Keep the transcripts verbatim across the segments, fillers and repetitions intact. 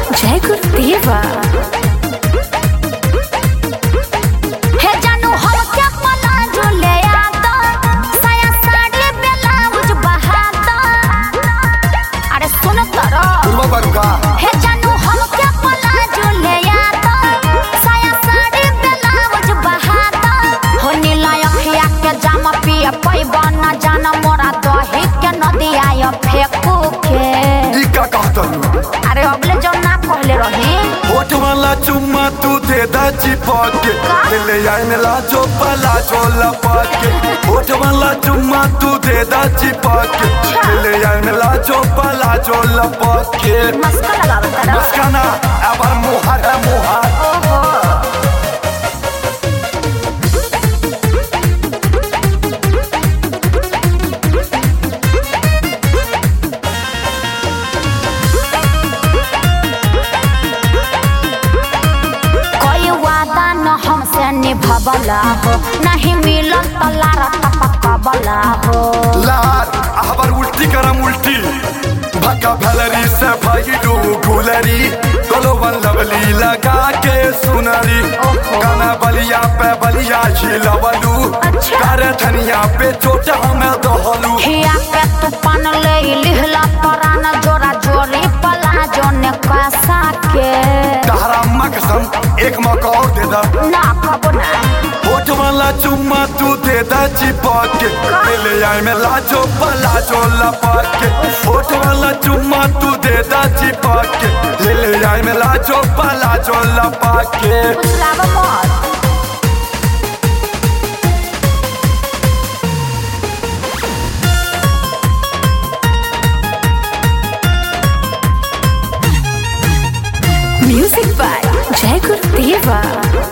जय गुरुदेवा। हे जानू हम क्या पला जो ले आता साया साड़ी ब्लाउज बहाता। अरे सुन तरो हे जानू हम क्या पला जो ले आता साया साड़ी ब्लाउज बहाता। हो नीला अखिया के जाम पिया पैबा न जाना मोरा दही के नदिया या फेंकू के। ई का कहता अरे अगले जो ना कहले रही होठ वाला चुम्मा तू दे दा चिपक के ले आने ला जो पला जो लपक के। होठ वाला चुम्मा तू दे दा चिपक के ले आने ला जो पला जो लपक के। मस्का लगावत रहा मस्का ना अबर मुहर है मुहर। ओहो निभबला हो नहीं मिलन तो लारा टपकबला हो। लार अहबर उल्टी करम उल्टी भक्का भलरी से भाई डू गुलरी गोलो वन लवली लगा के सुनरी। गाना बलिया पे बलिया झिलवलू कर धनिया पे चोट हमें दहलू। हिया पे तू पान ले लिहला परान जोरा जोरी पला जोने कैसा के। तारा मकसम एक मौका और दे दा ना कबो ना। होठ वाला चुम्मा तू दे दा चिपक के ले आए में लाजो पलाजो लपक के। होठ वाला चुम्मा तू दे दा चिपक के ले आए में लाजो पलाजो लपक के। कुछ लावा मत म्यूजिक बाय जय गुरुदेवा।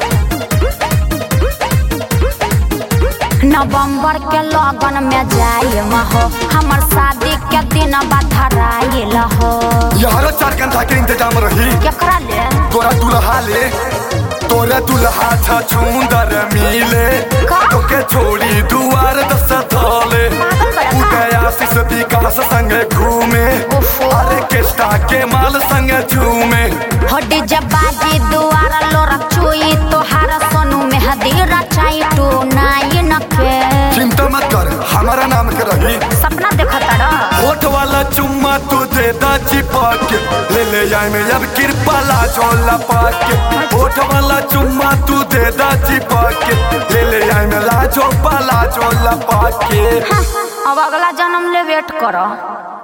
नवंबर के लगन में जाए हो हमर शादी के दिन बधराइल हो। यारो चार घंटा के इंतजाम रही केकरा ले तोरा दुल्हा ले तोरा दुल्हा था छुंदर मिले तोके छोड़ी दुआर दस धोले। गया सिस विकास संगे घूमे अरे केस्टा के माल संगे झूमे। हड्डी जब बाजी दुआर लोरा चुई तोहार सोनू मेहदी रचाई टू नाई नखे। चिंता मत कर हमारा नाम के रही सपना देखा तारा। होठ वाला चुम्मा तू दे दा चिपक के ले ले आए में अब कृपला जो लपक के। होठ वाला चुम्मा तू दे दा चिपक के ले ले आए में लाजो पला जो लपक के। अब अगला जन्म ले वेट करो।